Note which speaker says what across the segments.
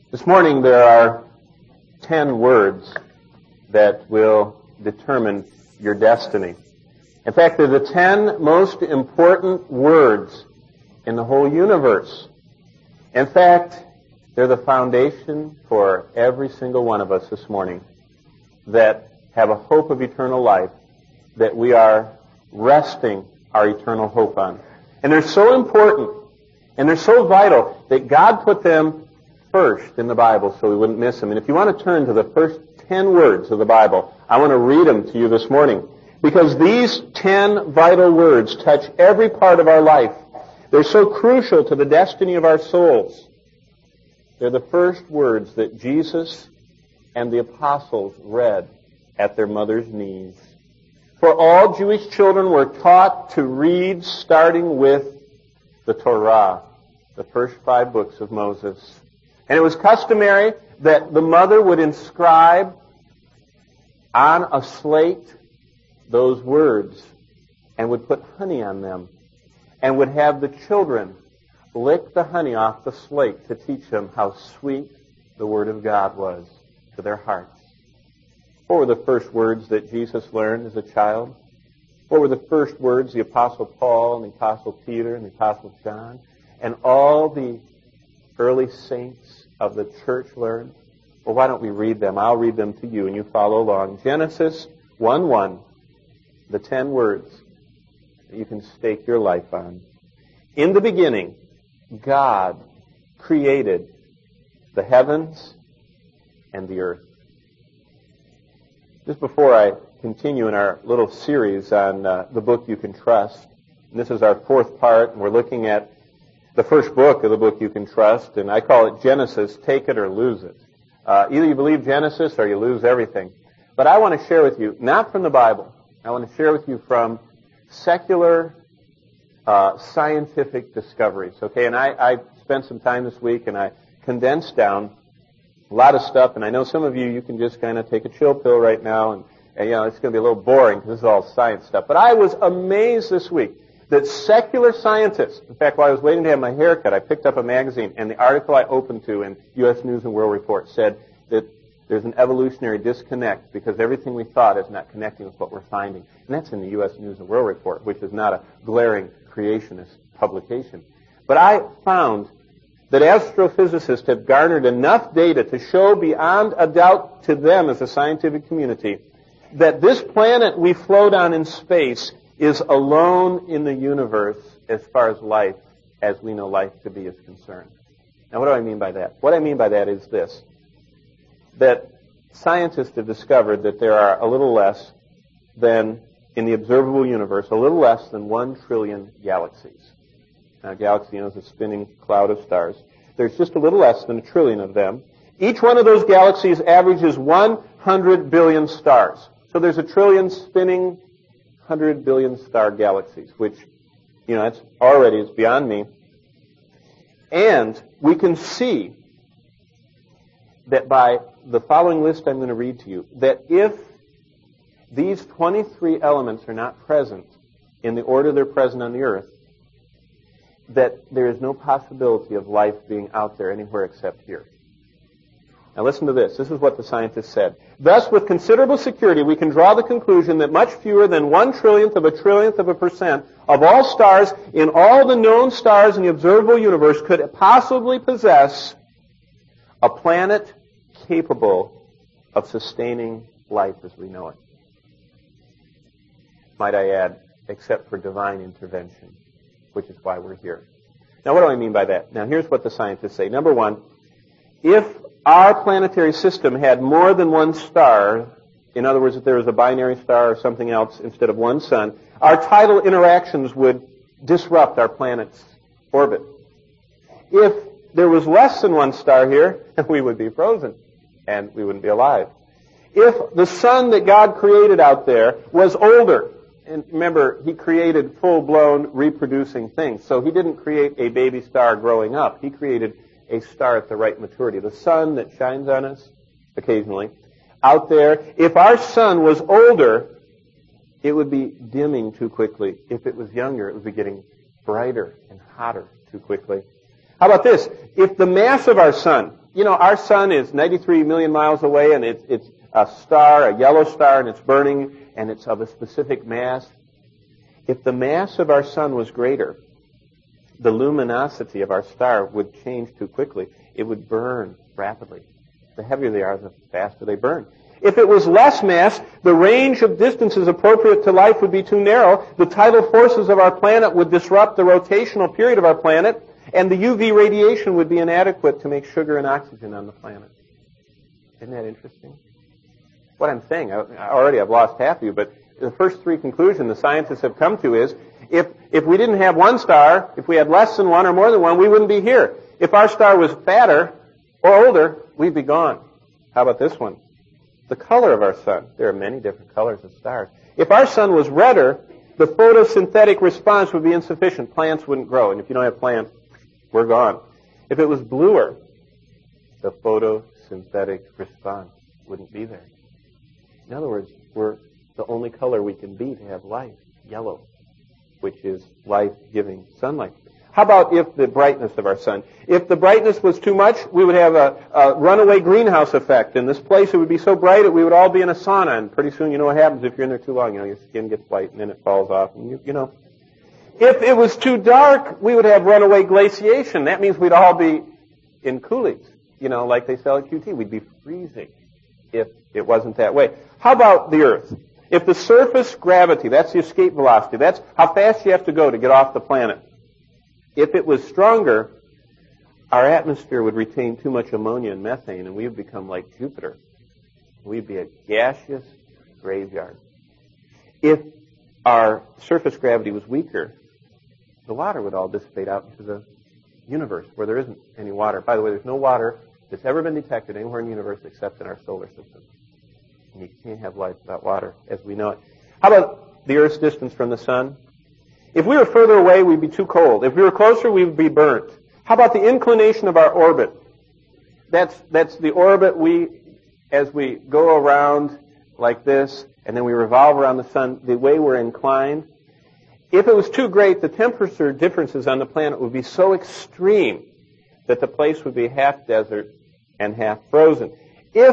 Speaker 1: This morning there are 10 words that will determine your destiny. In fact, they're the 10 most important words in the whole universe. In fact, they're the foundation for every single one of us this morning that have a hope of eternal life that we are resting our eternal hope on. And they're so important and they're so vital that God put them first in the Bible so we wouldn't miss them. And if you want to turn to the first 10 words of the Bible, I want to read them to you this morning. Because these 10 vital words touch every part of our life. They're so crucial to the destiny of our souls. They're the first words that Jesus and the apostles read at their mother's knees. For all Jewish children were taught to read starting with the Torah, the first 5 books of Moses. And it was customary that the mother would inscribe on a slate those words and would put honey on them and would have the children lick the honey off the slate to teach them how sweet the Word of God was to their hearts. What were the first words that Jesus learned as a child? What were the first words the Apostle Paul and the Apostle Peter and the Apostle John and all the early saints of the church learned? Well, why don't we read them? I'll read them to you and you follow along. Genesis 1:1, the 10 words that you can stake your life on. In the beginning, God created the heavens and the earth. Just before I continue in our little series on the book You Can Trust, and this is our 4th part, and we're looking at the first book of the book You Can Trust, and I call it Genesis, Take It or Lose It. Either you believe Genesis or you lose everything. But I want to share with you, not from the Bible, I want to share with you from secular scientific discoveries. Okay, and I spent some time this week and I condensed down a lot of stuff, and I know some of you can just kind of take a chill pill right now, and you know, it's going to be a little boring because this is all science stuff. But I was amazed this week that secular scientists, in fact, while I was waiting to have my hair cut, I picked up a magazine, and the article I opened to in U.S. News and World Report said that there's an evolutionary disconnect because everything we thought is not connecting with what we're finding. And that's in the U.S. News and World Report, which is not a glaring creationist publication. But I found that astrophysicists have garnered enough data to show beyond a doubt to them as a scientific community that this planet we float on in space is alone in the universe as far as life, as we know life to be, is concerned. Now, what do I mean by that? What I mean by that is this, that scientists have discovered that there are a little less than, in the observable universe, a little less than 1 trillion galaxies. Now, a galaxy is a spinning cloud of stars. There's just a little less than 1 trillion of them. Each one of those galaxies averages 100 billion stars. So there's 1 trillion spinning 100 billion star galaxies, which, you know, that's already is beyond me. And we can see that by the following list I'm going to read to you, that if these 23 elements are not present in the order they're present on the earth, that there is no possibility of life being out there anywhere except here. Now listen to this. This is what the scientists said. Thus, with considerable security, we can draw the conclusion that much fewer than 1/trillionth of a trillionth of a percent of all stars in all the known stars in the observable universe could possibly possess a planet capable of sustaining life as we know it. Might I add, except for divine intervention, which is why we're here. Now, what do I mean by that? Now, here's what the scientists say. Number one, if our planetary system had more than one star, in other words, if there was a binary star or something else instead of one sun, our tidal interactions would disrupt our planet's orbit. If there was less than one star here, we would be frozen and we wouldn't be alive. If the sun that God created out there was older, and remember, he created full-blown reproducing things, so he didn't create a baby star growing up. He created a star at the right maturity. The sun that shines on us occasionally out there, if our sun was older, it would be dimming too quickly. If it was younger, it would be getting brighter and hotter too quickly. How about this? If the mass of our sun Our sun is 93 million miles away, and it's a star, a yellow star, and it's burning, and it's of a specific mass. If the mass of our sun was greater, the luminosity of our star would change too quickly. It would burn rapidly. The heavier they are, the faster they burn. If it was less mass, the range of distances appropriate to life would be too narrow. The tidal forces of our planet would disrupt the rotational period of our planet, and the UV radiation would be inadequate to make sugar and oxygen on the planet. Isn't that interesting? What I'm saying, I've lost half of you, but the first three conclusions the scientists have come to is, if we didn't have one star, if we had less than one or more than one, we wouldn't be here. If our star was fatter or older, we'd be gone. How about this one? The color of our sun. There are many different colors of stars. If our sun was redder, the photosynthetic response would be insufficient. Plants wouldn't grow. And if you don't have plants, we're gone. If it was bluer, the photosynthetic response wouldn't be there. In other words, we're the only color we can be to have life, yellow, which is life-giving sunlight. How about if the brightness of our sun? If the brightness was too much, we would have a runaway greenhouse effect. In this place, it would be so bright that we would all be in a sauna. And pretty soon, you know what happens if you're in there too long. Your skin gets white and then it falls off. And If it was too dark, we would have runaway glaciation. That means we'd all be in coolies, like they sell at QT. We'd be freezing if it wasn't that way. How about the Earth? If the surface gravity, that's the escape velocity, that's how fast you have to go to get off the planet. If it was stronger, our atmosphere would retain too much ammonia and methane, and we would become like Jupiter. We'd be a gaseous graveyard. If our surface gravity was weaker, the water would all dissipate out into the universe where there isn't any water. By the way, there's no water that's ever been detected anywhere in the universe except in our solar system. And you can't have life without water as we know it. How about the Earth's distance from the sun? If we were further away, we'd be too cold. If we were closer, we would be burnt. How about the inclination of our orbit? That's the orbit as we go around like this, and then we revolve around the sun, the way we're inclined. If it was too great, the temperature differences on the planet would be so extreme that the place would be half desert and half frozen. If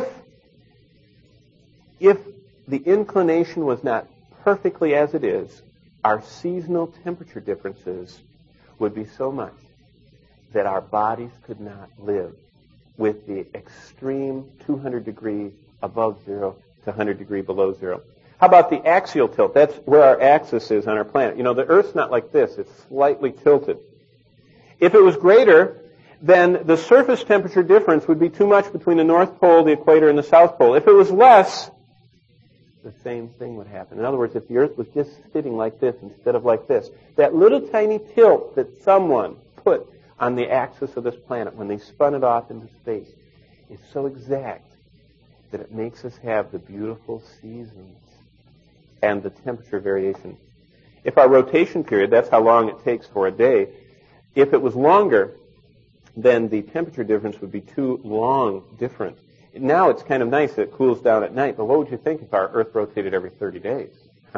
Speaker 1: the inclination was not perfectly as it is, our seasonal temperature differences would be so much that our bodies could not live with the extreme 200 degree above zero to 100 degree below zero. How about the axial tilt? That's where our axis is on our planet. The Earth's not like this. It's slightly tilted. If it was greater, then the surface temperature difference would be too much between the North Pole, the equator, and the South Pole. If it was less, the same thing would happen. In other words, if the Earth was just sitting like this instead of like this, that little tiny tilt that someone put on the axis of this planet when they spun it off into space is so exact that it makes us have the beautiful seasons and the temperature variation. If our rotation period, that's how long it takes for a day, if it was longer, then the temperature difference would be too long different. Now it's kind of nice that it cools down at night, but what would you think if our Earth rotated every 30 days?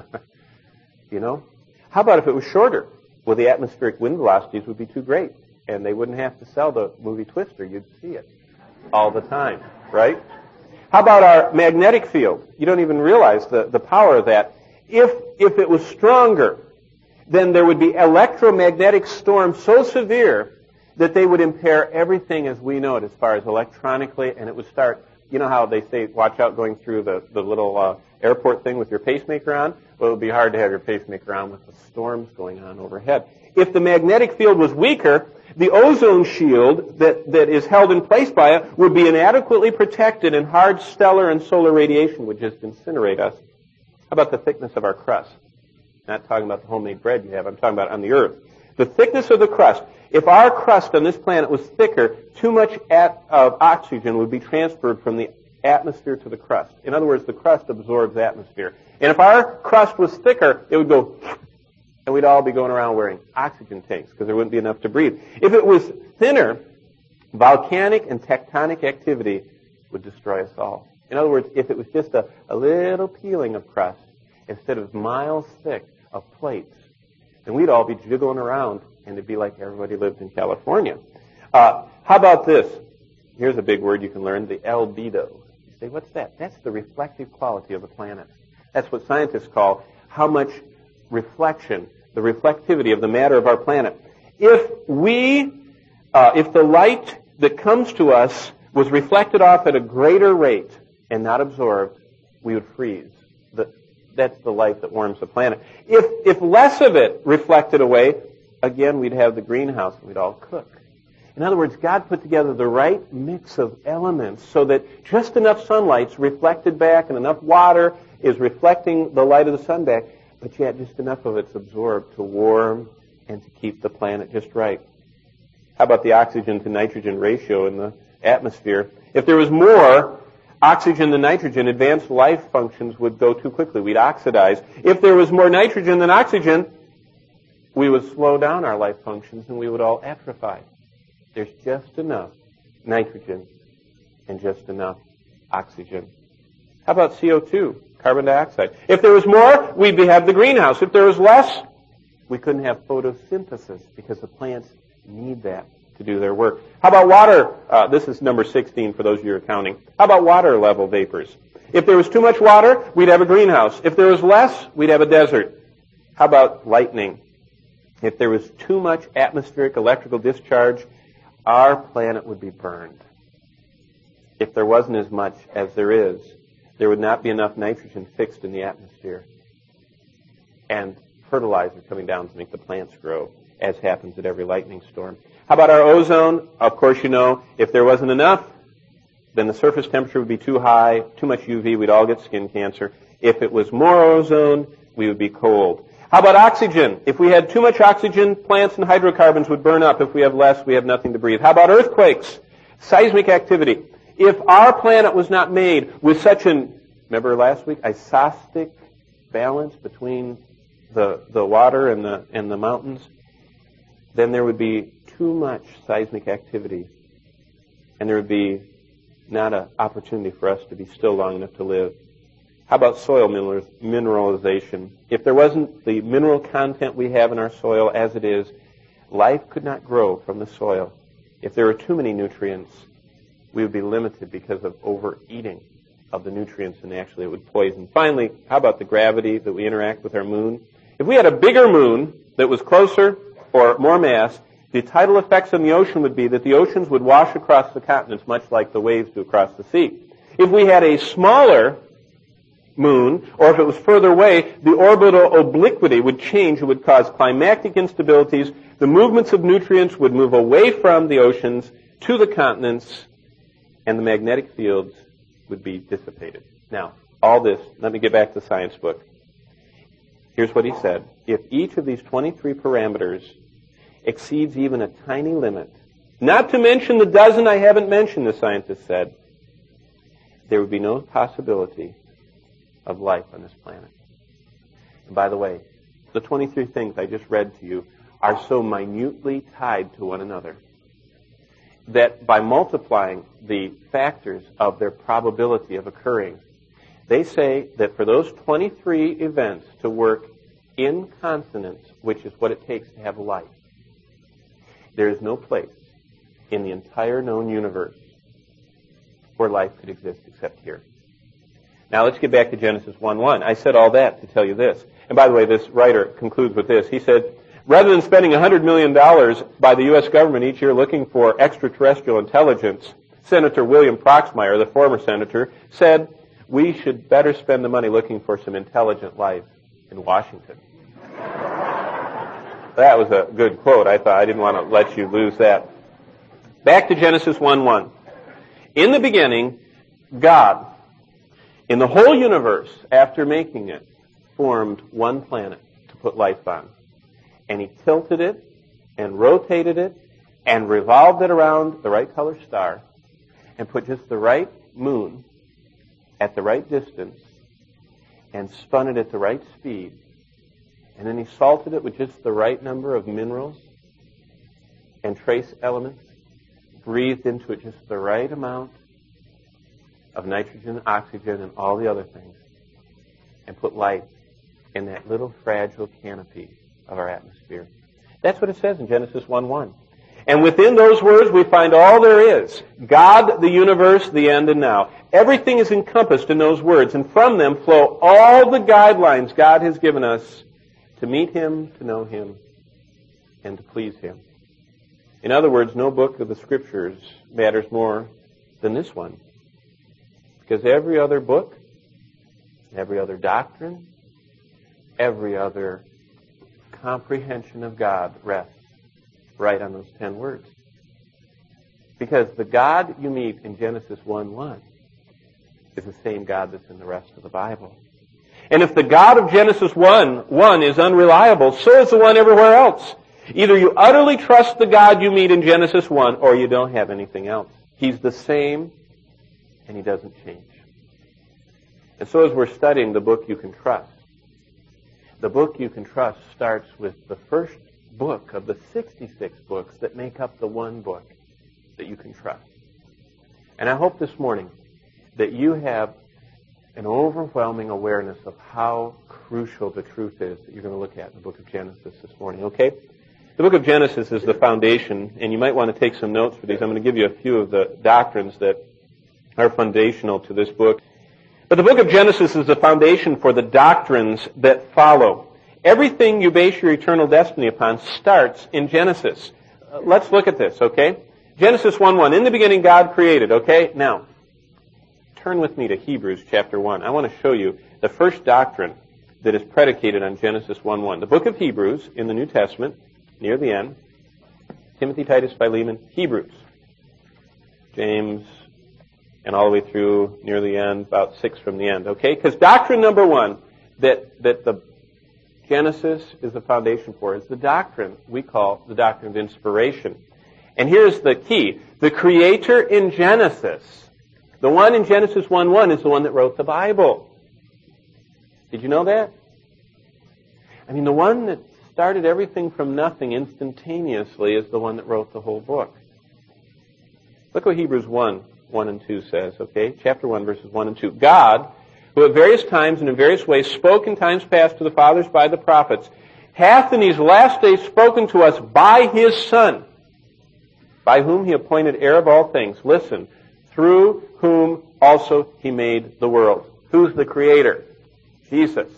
Speaker 1: How about if it was shorter? Well, the atmospheric wind velocities would be too great, and they wouldn't have to sell the movie Twister. You'd see it all the time, right? How about our magnetic field? You don't even realize the power of that. If it was stronger, then there would be electromagnetic storms so severe that they would impair everything as we know it as far as electronically, and it would start, how they say, watch out going through the little airport thing with your pacemaker on? Well, it would be hard to have your pacemaker on with the storms going on overhead. If the magnetic field was weaker, the ozone shield that is held in place by it would be inadequately protected, and hard stellar and solar radiation would just incinerate us. How about the thickness of our crust? Not talking about the homemade bread you have. I'm talking about on the Earth. The thickness of the crust. If our crust on this planet was thicker, too much of oxygen would be transferred from the atmosphere to the crust. In other words, the crust absorbs atmosphere. And if our crust was thicker, it would go, and we'd all be going around wearing oxygen tanks because there wouldn't be enough to breathe. If it was thinner, volcanic and tectonic activity would destroy us all. In other words, if it was just a little peeling of crust instead of miles thick of plates, then we'd all be jiggling around, and it'd be like everybody lived in California. How about this? here's a big word you can learn, the albedo. You say, what's that? That's the reflective quality of the planet. That's what scientists call how much reflection, the reflectivity of the matter of our planet. If the light that comes to us was reflected off at a greater rate and not absorbed, we would freeze. That's the light that warms the planet. If less of it reflected away, again, we'd have the greenhouse and we'd all cook. In other words, God put together the right mix of elements so that just enough sunlight's reflected back and enough water is reflecting the light of the sun back, but yet just enough of it's absorbed to warm and to keep the planet just right. How about the oxygen to nitrogen ratio in the atmosphere? If there was more oxygen than nitrogen, advanced life functions would go too quickly. We'd oxidize. If there was more nitrogen than oxygen, we would slow down our life functions and we would all atrophy. There's just enough nitrogen and just enough oxygen. How about CO2, carbon dioxide? If there was more, we'd have the greenhouse. If there was less, we couldn't have photosynthesis because the plants need that to do their work. How about water? This is number 16 for those of you who are counting. How about water level vapors? If there was too much water, we'd have a greenhouse. If there was less, we'd have a desert. How about lightning? If there was too much atmospheric electrical discharge, our planet would be burned. If there wasn't as much as there is, there would not be enough nitrogen fixed in the atmosphere and fertilizer coming down to make the plants grow, as happens at every lightning storm. How about our ozone? Of course, you know, if there wasn't enough, then the surface temperature would be too high, too much UV, we'd all get skin cancer. If it was more ozone, we would be cold. How about oxygen? If we had too much oxygen, plants and hydrocarbons would burn up. If we have less, we have nothing to breathe. How about earthquakes? Seismic activity. If our planet was not made with such remember last week, isostic balance between the water and the mountains, then there would be too much seismic activity, and there would be not an opportunity for us to be still long enough to live. How about soil mineralization? If there wasn't the mineral content we have in our soil as it is, life could not grow from the soil. If there were too many nutrients, we would be limited because of overeating of the nutrients, and actually it would poison. Finally, how about the gravity that we interact with our moon? If we had a bigger moon that was closer or more mass, the tidal effects on the ocean would be that the oceans would wash across the continents much like the waves do across the sea. If we had a smaller moon, or if it was further away, the orbital obliquity would change. It would cause climatic instabilities. The movements of nutrients would move away from the oceans to the continents, and the magnetic fields would be dissipated. Now, all this, let me get back to the science book. Here's what he said. If each of these 23 parameters exceeds even a tiny limit, not to mention the dozen I haven't mentioned, the scientist said, there would be no possibility of life on this planet. And by the way, the 23 things I just read to you are so minutely tied to one another that by multiplying the factors of their probability of occurring, they say that for those 23 events to work in consonance, which is what it takes to have life, there is no place in the entire known universe where life could exist except here. Now let's get back to Genesis 1:1. I said all that to tell you this. And by the way, this writer concludes with this. He said, rather than spending $100 million by the U.S. government each year looking for extraterrestrial intelligence, Senator William Proxmire, the former senator, said, we should better spend the money looking for some intelligent life in Washington. That was a good quote. I thought I didn't want to let you lose that. Back to Genesis 1:1. In the beginning, God, in the whole universe, after making it, formed one planet to put life on. And he tilted it and rotated it and revolved it around the right color star and put just the right moon at the right distance and spun it at the right speed. And then he salted it with just the right number of minerals and trace elements, breathed into it just the right amount of nitrogen, oxygen, and all the other things, and put life in that little fragile canopy of our atmosphere. That's what it says in Genesis 1:1. And within those words we find all there is. God, the universe, the end and now. Everything is encompassed in those words, and from them flow all the guidelines God has given us to meet Him, to know Him, and to please Him. In other words, no book of the Scriptures matters more than this one. Because every other book, every other doctrine, every other comprehension of God rests right on those 10 words. Because the God you meet in Genesis 1:1 is the same God that's in the rest of the Bible. And if the God of Genesis 1:1 is unreliable, so is the one everywhere else. Either you utterly trust the God you meet in Genesis 1, or you don't have anything else. He's the same, and He doesn't change. And so as we're studying the book you can trust, the book you can trust starts with the first book of the 66 books that make up the one book that you can trust. And I hope this morning that you have an overwhelming awareness of how crucial the truth is that you're going to look at in the book of Genesis this morning, okay? The book of Genesis is the foundation, and you might want to take some notes for these. I'm going to give you a few of the doctrines that are foundational to this book. But the book of Genesis is the foundation for the doctrines that follow. Everything you base your eternal destiny upon starts in Genesis. Let's look at this, okay? Genesis 1:1. In the beginning God created, okay? Now, turn with me to Hebrews chapter 1. I want to show you the first doctrine that is predicated on Genesis 1:1. The book of Hebrews in the New Testament, near the end. Timothy, Titus, Philemon, Hebrews. James, and all the way through near the end, about 6 from the end, okay? Because doctrine number 1 that the Genesis is the foundation for is the doctrine we call the doctrine of inspiration. And here's the key. The Creator in Genesis, the one in Genesis 1:1 is the one that wrote the Bible. Did you know that? I mean, the one that started everything from nothing instantaneously is the one that wrote the whole book. Look what Hebrews 1:1 and 2 says, okay? Chapter 1, verses 1 and 2. God, who at various times and in various ways spoke in times past to the fathers by the prophets, hath in these last days spoken to us by His Son, by whom He appointed heir of all things. Listen, through whom also He made the world. Who's the Creator? Jesus.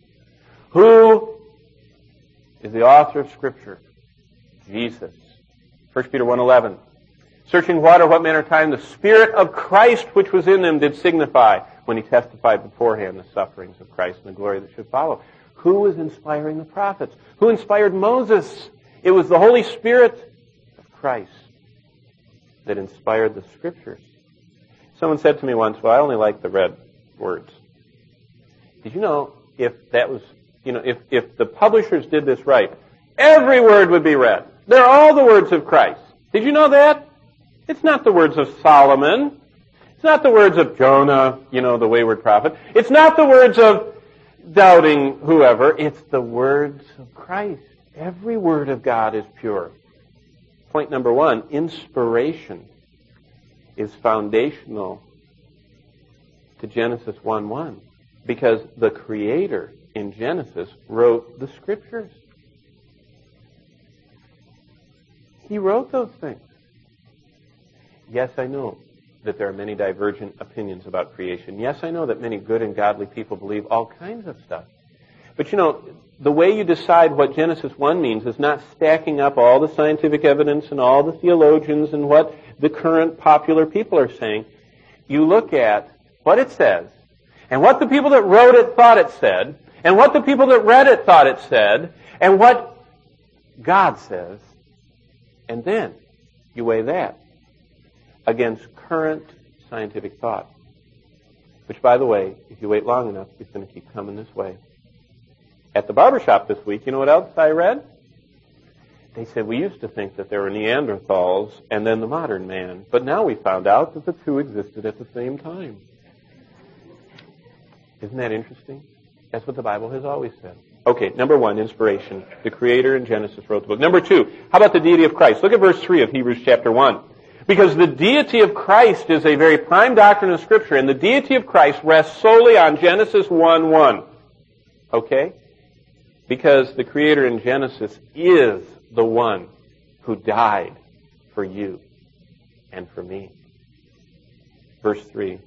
Speaker 1: Who is the author of Scripture? Jesus. 1 Peter 1:11. Searching what manner of time the Spirit of Christ which was in them did signify when He testified beforehand the sufferings of Christ and the glory that should follow. Who was inspiring the prophets? Who inspired Moses? It was the Holy Spirit of Christ that inspired the Scriptures. Someone said to me once, well, I only like the red words. Did you know if that was, if the publishers did this right, every word would be red. They're all the words of Christ. Did you know that? It's not the words of Solomon. It's not the words of Jonah, the wayward prophet. It's not the words of doubting whoever. It's the words of Christ. Every word of God is pure. Point number 1, inspiration is foundational to Genesis 1:1 because the Creator in Genesis wrote the Scriptures. He wrote those things. Yes, I know that there are many divergent opinions about creation. Yes, I know that many good and godly people believe all kinds of stuff. But the way you decide what Genesis 1 means is not stacking up all the scientific evidence and all the theologians and what the current popular people are saying. You look at what it says, and what the people that wrote it thought it said, and what the people that read it thought it said, and what God says, and then you weigh that against current scientific thought. Which, by the way, if you wait long enough, is going to keep coming this way. At the barbershop this week, you know what else I read? They said, we used to think that there were Neanderthals and then the modern man, but now we found out that the two existed at the same time. Isn't that interesting? That's what the Bible has always said. Okay, number 1, inspiration. The Creator in Genesis wrote the book. Number 2, how about the deity of Christ? Look at verse 3 of Hebrews chapter 1. Because the deity of Christ is a very prime doctrine of Scripture, and the deity of Christ rests solely on Genesis 1:1. Okay? Because the Creator in Genesis is the one who died for you and for me. Verse 3.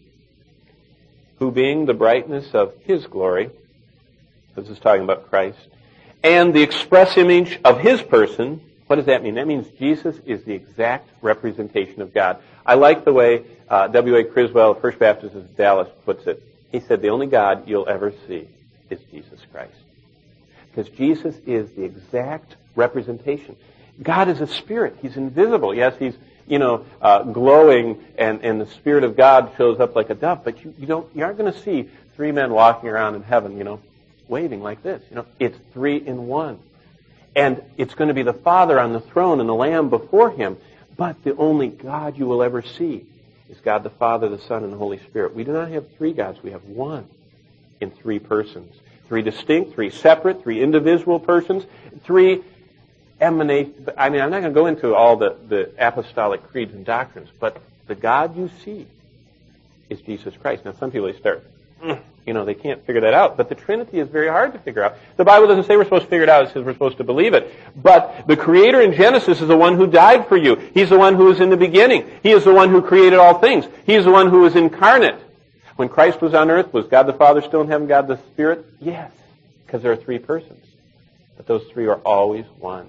Speaker 1: Who being the brightness of His glory, this is talking about Christ, and the express image of His person. What does that mean? That means Jesus is the exact representation of God. I like the way W.A. Criswell, First Baptist of Dallas, puts it. He said, the only God you'll ever see is Jesus Christ. Because Jesus is the exact representation. God is a spirit. He's invisible. Yes, He's, glowing, and the Spirit of God shows up like a dove, but you aren't going to see three men walking around in heaven, waving like this. It's three in one. And it's going to be the Father on the throne and the Lamb before Him. But the only God you will ever see is God the Father, the Son, and the Holy Spirit. We do not have three gods. We have one in three persons. Three distinct, three separate, three individual persons, three emanate. I'm not going to go into all the apostolic creeds and doctrines, but the God you see is Jesus Christ. Now, some people, they start, they can't figure that out. But the Trinity is very hard to figure out. The Bible doesn't say we're supposed to figure it out. It says we're supposed to believe it. But the Creator in Genesis is the one who died for you. He's the one who was in the beginning. He is the one who created all things. He is the one who was incarnate. When Christ was on earth, was God the Father still in heaven, God the Spirit? Yes, because there are three persons. But those three are always one.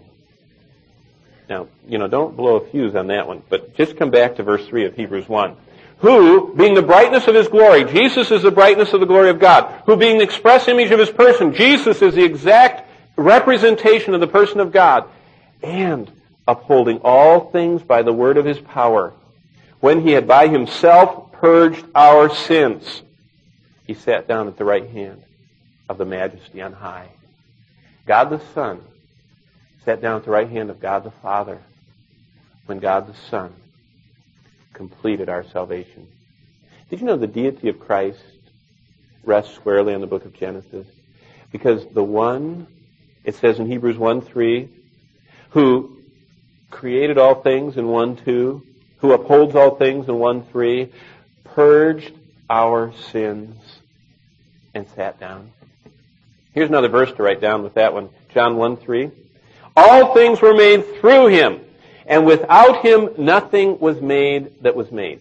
Speaker 1: Now, don't blow a fuse on that one, but just come back to verse 3 of Hebrews 1. Who, being the brightness of His glory, Jesus is the brightness of the glory of God. Who, being the express image of His person, Jesus is the exact representation of the person of God. And upholding all things by the word of His power. When He had by Himself purged our sins, He sat down at the right hand of the Majesty on high. God the Son sat down at the right hand of God the Father when God the Son completed our salvation. Did you know the deity of Christ rests squarely on the book of Genesis? Because the one, it says in Hebrews 1:3, who created all things in 1:2, who upholds all things in 1:3, purged our sins and sat down. Here's another verse to write down with that one. John 1:3. All things were made through Him, and without Him nothing was made that was made.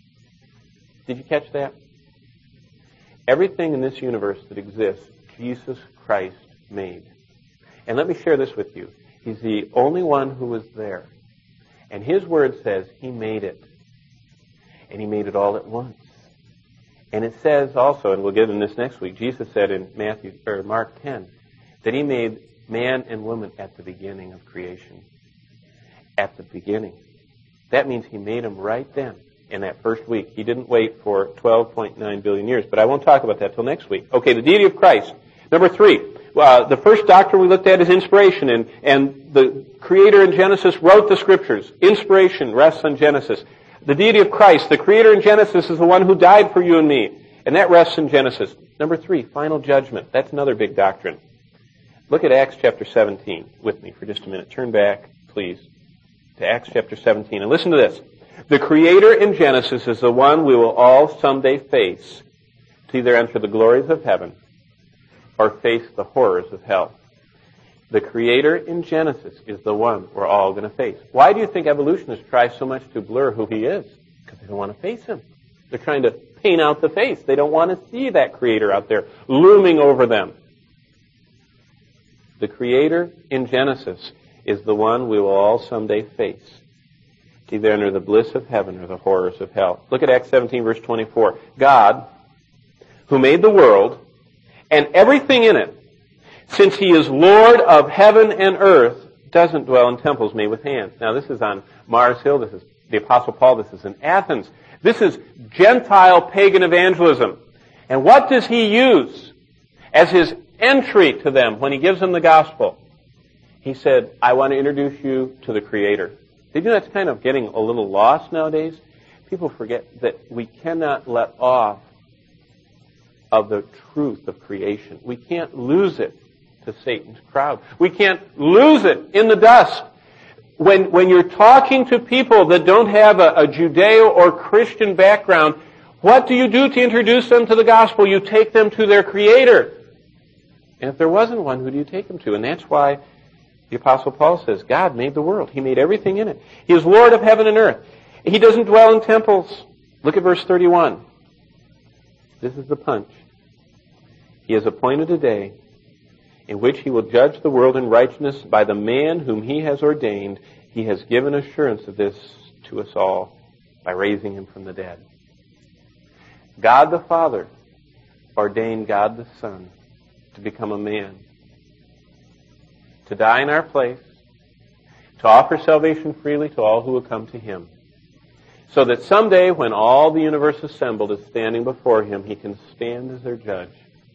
Speaker 1: Did you catch that? Everything in this universe that exists, Jesus Christ made. And let me share this with you. He's the only one who was there. And His Word says He made it. And He made it all at once. And it says also, and we'll get in this next week, Jesus said in Mark 10, that He made man and woman at the beginning of creation. At the beginning. That means He made them right then, in that first week. He didn't wait for 12.9 billion years, but I won't talk about that till next week. Okay, the deity of Christ. Number 3, the first doctrine we looked at is inspiration, and the Creator in Genesis wrote the Scriptures. Inspiration rests on Genesis. The deity of Christ, the Creator in Genesis, is the one who died for you and me, and that rests in Genesis. Number 3, final judgment. That's another big doctrine. Look at Acts chapter 17 with me for just a minute. Turn back, please, to Acts chapter 17, and listen to this. The Creator in Genesis is the one we will all someday face to either enter the glories of heaven or face the horrors of hell. The Creator in Genesis is the one we're all going to face. Why do you think evolutionists try so much to blur who He is? Because they don't want to face Him. They're trying to paint out the face. They don't want to see that Creator out there looming over them. The Creator in Genesis is the one we will all someday face, either under the bliss of heaven or the horrors of hell. Look at Acts 17, verse 24. God, who made the world and everything in it, since He is Lord of heaven and earth, doesn't dwell in temples made with hands. Now, this is on Mars Hill. This is the Apostle Paul. This is in Athens. This is Gentile pagan evangelism. And what does he use as his entry to them when he gives them the gospel? He said, I want to introduce you to the Creator. Did you know that's kind of getting a little lost nowadays? People forget that we cannot let off of the truth of creation. We can't lose it to Satan's crowd. We can't lose it in the dust. When you're talking to people that don't have a Judeo or Christian background, what do you do to introduce them to the gospel? You take them to their Creator. And if there wasn't one, who do you take them to? And that's why The Apostle Paul says, God made the world. He made everything in it. He is Lord of heaven and earth. He doesn't dwell in temples. Look at verse 31. This is the punch. He has appointed a day in which he will judge the world in righteousness by the man whom he has ordained. He has given assurance of this to us all by raising him from the dead. God the Father ordained God the Son to become a man, to die in our place, to offer salvation freely to all who will come to him, so that someday when all the universe assembled is standing before him, he can stand as their judge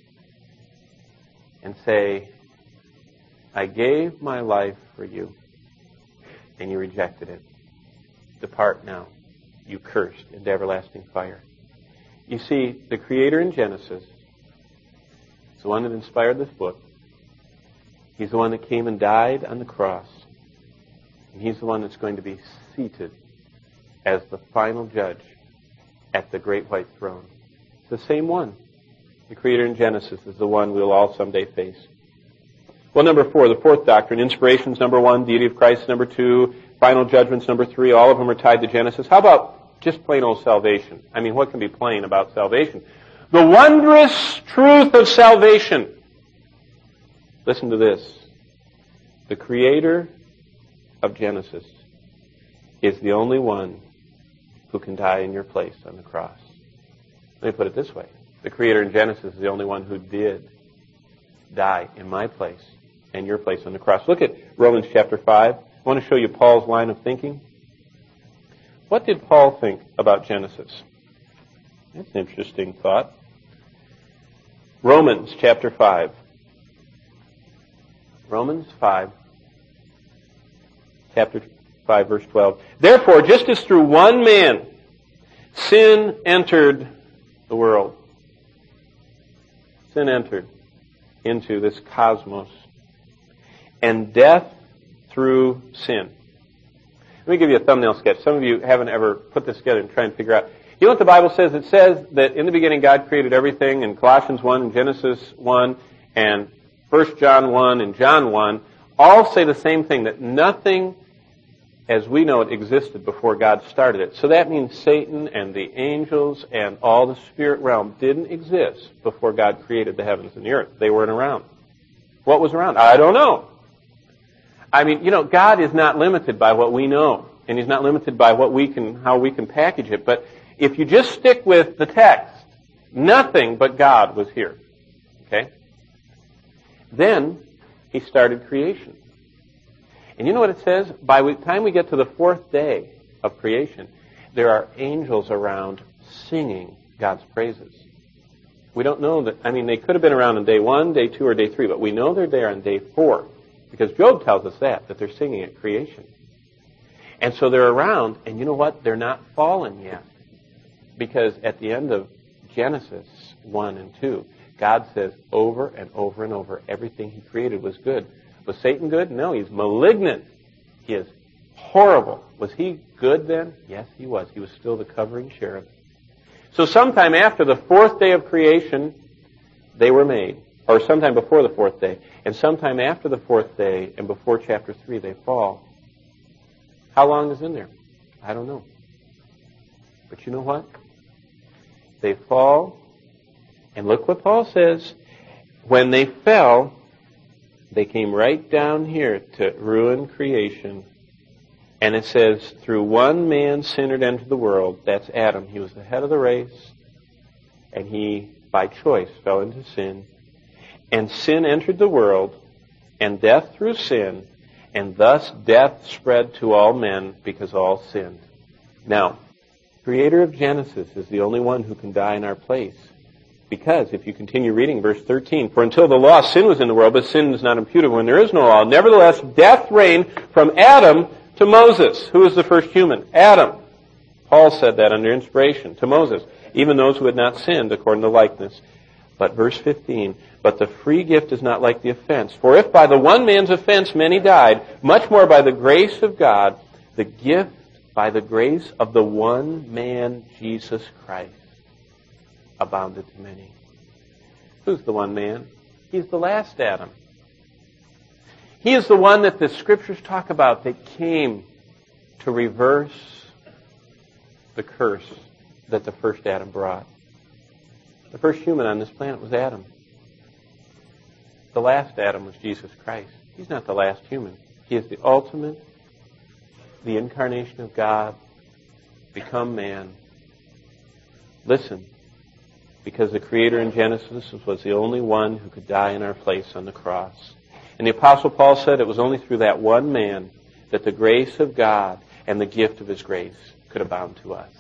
Speaker 1: and say, I gave my life for you, and you rejected it. Depart now, you cursed, into everlasting fire. You see, the Creator in Genesis is the one that inspired this book. He's the one that came and died on the cross. And he's the one that's going to be seated as the final judge at the great white throne. It's the same one. The Creator in Genesis is the one we'll all someday face. Well, number 4, the fourth doctrine. Inspiration's number 1, deity of Christ number 2, final judgment's number 3. All of them are tied to Genesis. How about just plain old salvation? I mean, what can be plain about salvation? The wondrous truth of salvation. Listen to this. The Creator of Genesis is the only one who can die in your place on the cross. Let me put it this way. The Creator in Genesis is the only one who did die in my place and your place on the cross. Look at Romans chapter 5. I want to show you Paul's line of thinking. What did Paul think about Genesis? That's an interesting thought. Romans chapter 5. Romans 5, chapter 5, verse 12. Therefore, just as through one man sin entered the world, sin entered into this cosmos, and death through sin. Let me give you a thumbnail sketch. Some of you haven't ever put this together and try and figure out. You know what the Bible says? It says that in the beginning God created everything, in Colossians 1 and Genesis 1 and 1 John 1 and John 1 all say the same thing, that nothing as we know it existed before God started it. So that means Satan and the angels and all the spirit realm didn't exist before God created the heavens and the earth. They weren't around. What was around? I don't know. I mean, God is not limited by what we know, and He's not limited by how we can package it. But if you just stick with the text, nothing but God was here. Okay? Then He started creation. And you know what it says? By the time we get to the 4th day of creation, there are angels around singing God's praises. We don't know that. I mean, they could have been around on day 1, day 2, or day 3, but we know they're there on day 4. Because Job tells us that they're singing at creation. And so they're around, and you know what? They're not fallen yet. Because at the end of Genesis 1 and 2, God says over and over and over, everything He created was good. Was Satan good? No, he's malignant. He is horrible. Was he good then? Yes, he was. He was still the covering cherub. So sometime after the 4th day of creation, they were made. Or sometime before the 4th day. And sometime after the 4th day and before chapter 3, they fall. How long is in there? I don't know. But you know what? They fall. And look what Paul says. When they fell, they came right down here to ruin creation. And it says, through one man sin entered the world. That's Adam. He was the head of the race. And he, by choice, fell into sin. And sin entered the world, and death through sin, and thus death spread to all men because all sinned. Now, Creator of Genesis is the only one who can die in our place. Because, if you continue reading verse 13, for until the law, sin was in the world, but sin is not imputed when there is no law. Nevertheless, death reigned from Adam to Moses. Who was the first human? Adam. Paul said that under inspiration to Moses. Even those who had not sinned according to likeness. But verse 15, but the free gift is not like the offense. For if by the one man's offense many died, much more by the grace of God, the gift by the grace of the one man, Jesus Christ, abounded to many. Who's the one man? He's the last Adam. He is the one that the Scriptures talk about that came to reverse the curse that the first Adam brought. The first human on this planet was Adam. The last Adam was Jesus Christ. He's not the last human. He is the ultimate, the incarnation of God, become man. Listen, because the Creator in Genesis was the only one who could die in our place on the cross. And the Apostle Paul said it was only through that one man that the grace of God and the gift of His grace could abound to us.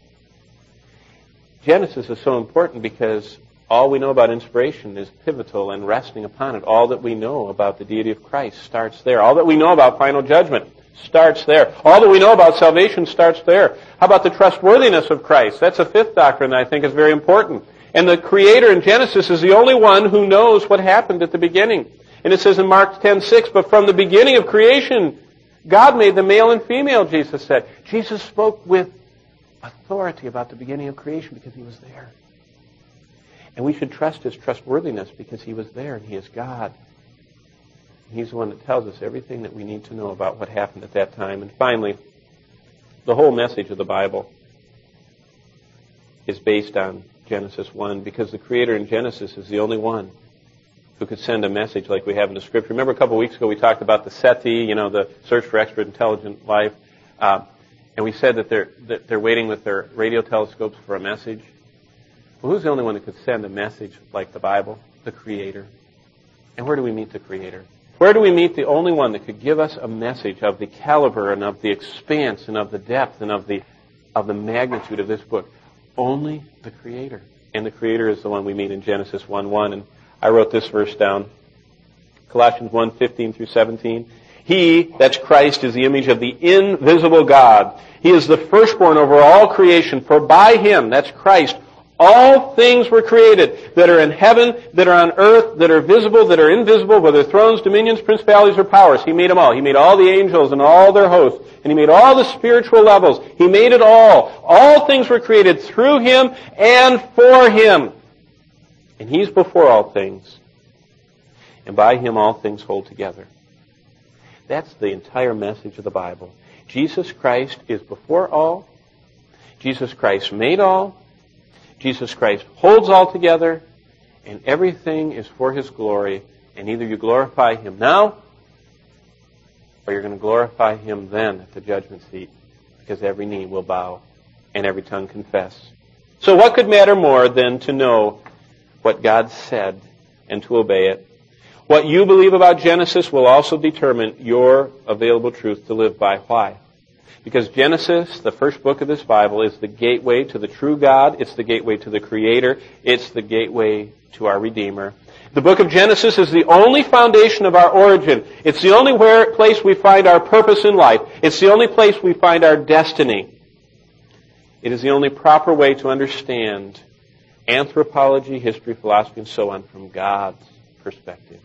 Speaker 1: Genesis is so important because all we know about inspiration is pivotal and resting upon it. All that we know about the deity of Christ starts there. All that we know about final judgment starts there. All that we know about salvation starts there. How about the trustworthiness of Christ? That's a fifth doctrine that I think is very important. And the Creator in Genesis is the only one who knows what happened at the beginning. And it says in Mark 10:6, but from the beginning of creation, God made them male and female, Jesus said. Jesus spoke with authority about the beginning of creation because He was there. And we should trust His trustworthiness because He was there and He is God. He's the one that tells us everything that we need to know about what happened at that time. And finally, the whole message of the Bible is based on Genesis 1 because the Creator in Genesis is the only one who could send a message like we have in the Scripture. Remember a couple of weeks ago we talked about the SETI, the Search for Extra Intelligent Life, and we said that they're waiting with their radio telescopes for a message. Well, who's the only one that could send a message like the Bible? The Creator. And where do we meet the Creator? Where do we meet the only one that could give us a message of the caliber and of the expanse and of the depth and of the magnitude of this book? Only the Creator. And the Creator is the one we meet in Genesis 1:1. And I wrote this verse down. Colossians 1:15 through 17. He, that's Christ, is the image of the invisible God. He is the firstborn over all creation. For by Him, that's Christ, all things were created that are in heaven, that are on earth, that are visible, that are invisible, whether thrones, dominions, principalities, or powers. He made them all. He made all the angels and all their hosts. And He made all the spiritual levels. He made it all. All things were created through Him and for Him. And He's before all things. And by Him all things hold together. That's the entire message of the Bible. Jesus Christ is before all. Jesus Christ made all. Jesus Christ holds all together. And everything is for His glory. And either you glorify Him now, or you're going to glorify Him then at the judgment seat. Because every knee will bow and every tongue confess. So what could matter more than to know what God said and to obey it? What you believe about Genesis will also determine your available truth to live by. Why? Because Genesis, the first book of this Bible, is the gateway to the true God. It's the gateway to the Creator. It's the gateway to our Redeemer. The book of Genesis is the only foundation of our origin. It's the only place we find our purpose in life. It's the only place we find our destiny. It is the only proper way to understand anthropology, history, philosophy, and so on from God's perspective.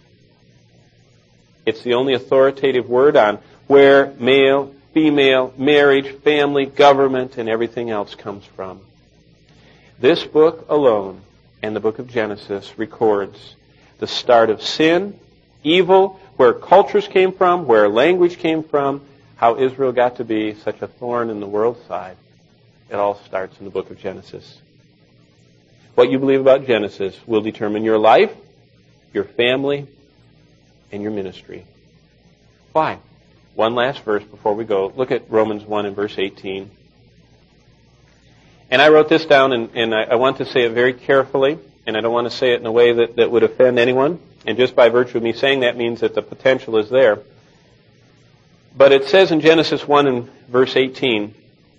Speaker 1: It's the only authoritative word on where male, female, marriage, family, government, and everything else comes from. This book alone, and the book of Genesis, records the start of sin, evil, where cultures came from, where language came from, how Israel got to be such a thorn in the world's side. It all starts in the book of Genesis. What you believe about Genesis will determine your life, your family, and your ministry. Why? One last verse before we go. Look at Romans 1 and verse 18. And I wrote this down, and I want to say it very carefully, and I don't want to say it in a way that would offend anyone. And just by virtue of me saying that means that the potential is there. But it says in Genesis 1 and verse 18,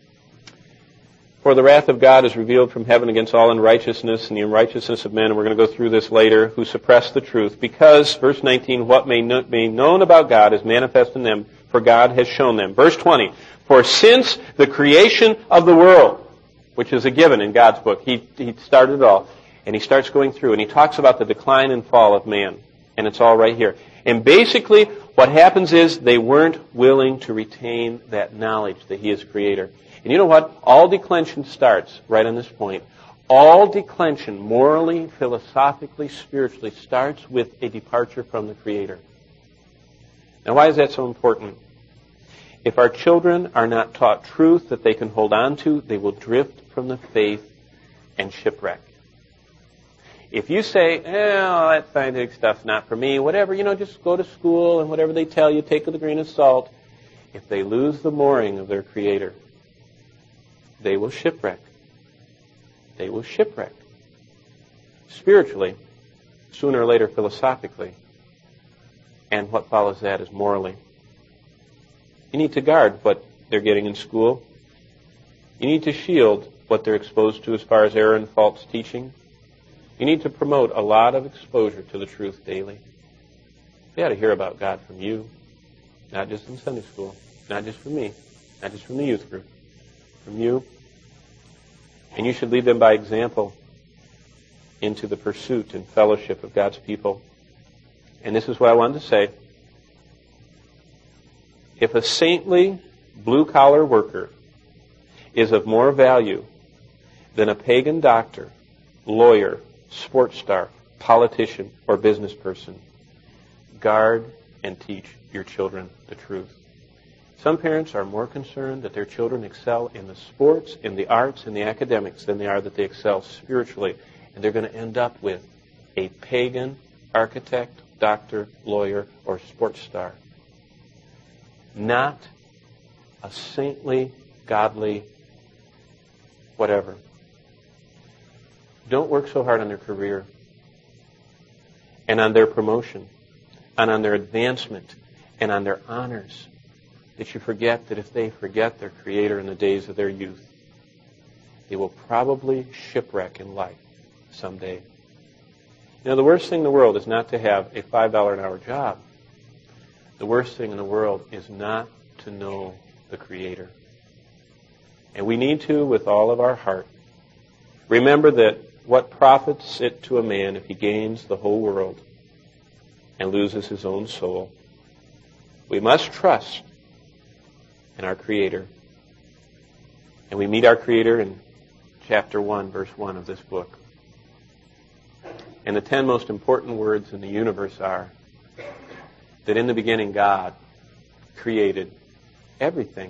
Speaker 1: for the wrath of God is revealed from heaven against all unrighteousness and the unrighteousness of men, and we're going to go through this later, who suppress the truth, because, verse 19, what may be known about God is manifest in them, for God has shown them. Verse 20, for since the creation of the world, which is a given in God's book, He started it all, and He starts going through, and He talks about the decline and fall of man, and it's all right here. And basically, what happens is they weren't willing to retain that knowledge that He is Creator. And you know what? All declension starts right on this point. All declension, morally, philosophically, spiritually, starts with a departure from the Creator. Now, why is that so important? If our children are not taught truth that they can hold on to, they will drift from the faith and shipwreck. If you say, that scientific stuff's not for me, whatever, just go to school and whatever they tell you, take it with a grain of salt. If they lose the mooring of their Creator, they will shipwreck. They will shipwreck. Spiritually, sooner or later philosophically, and what follows that is morally. You need to guard what they're getting in school. You need to shield what they're exposed to as far as error and false teaching. You need to promote a lot of exposure to the truth daily. They ought to hear about God from you, not just in Sunday school, not just from me, not just from the youth group, from you. And you should lead them by example into the pursuit and fellowship of God's people. And this is what I wanted to say. If a saintly blue-collar worker is of more value than a pagan doctor, lawyer, sports star, politician, or business person, guard and teach your children the truth. Some parents are more concerned that their children excel in the sports, in the arts, in the academics than they are that they excel spiritually. And they're going to end up with a pagan architect, doctor, lawyer, or sports star. Not a saintly, godly, whatever. Don't work so hard on their career and on their promotion and on their advancement and on their honors that you forget that if they forget their Creator in the days of their youth, they will probably shipwreck in life someday. The worst thing in the world is not to have a $5 an hour job. The worst thing in the world is not to know the Creator. And we need to, with all of our heart, remember that what profits it to a man if he gains the whole world and loses his own soul? We must trust in our Creator. And we meet our Creator in chapter 1, verse 1 of this book. And the 10 most important words in the universe are that in the beginning God created everything.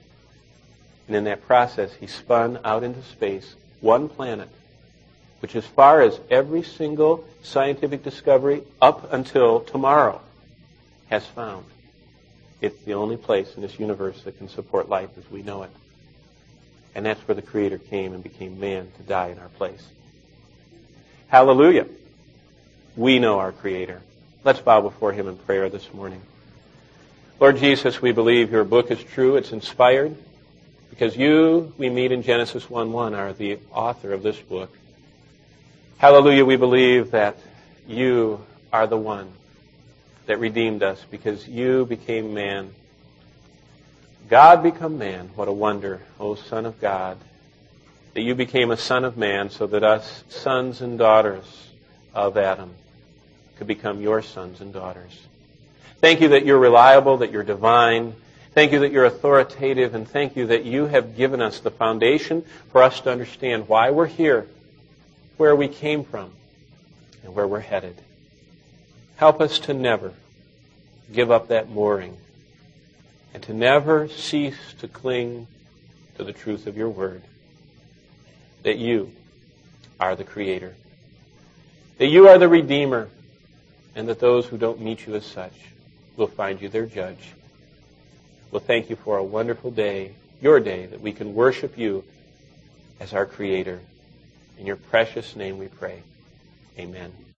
Speaker 1: And in that process He spun out into space one planet, which as far as every single scientific discovery up until tomorrow has found, it's the only place in this universe that can support life as we know it. And that's where the Creator came and became man to die in our place. Hallelujah. We know our Creator. Let's bow before Him in prayer this morning. Lord Jesus, we believe Your book is true. It's inspired because You, we meet in Genesis 1:1, are the author of this book. Hallelujah, we believe that You are the one that redeemed us because You became man. God become man. What a wonder, O Son of God, that You became a son of man so that us sons and daughters of Adam could become Your sons and daughters. Thank You that You're reliable, that You're divine. Thank You that You're authoritative, and thank You that You have given us the foundation for us to understand why we're here, where we came from, and where we're headed. Help us to never give up that mooring and to never cease to cling to the truth of Your word, that You are the Creator, that You are the Redeemer, and that those who don't meet You as such will find You their judge. We'll thank You for a wonderful day, Your day, that we can worship You as our Creator. In Your precious name we pray. Amen.